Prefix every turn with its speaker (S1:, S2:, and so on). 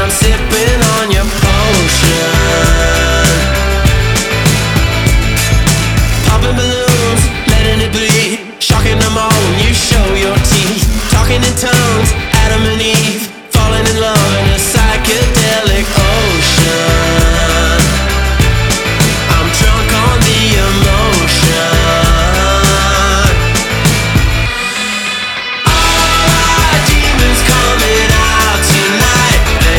S1: I'm sipping on your potion. Popping balloons, letting it bleed, shocking them all when you show your teeth. Talking in tongues,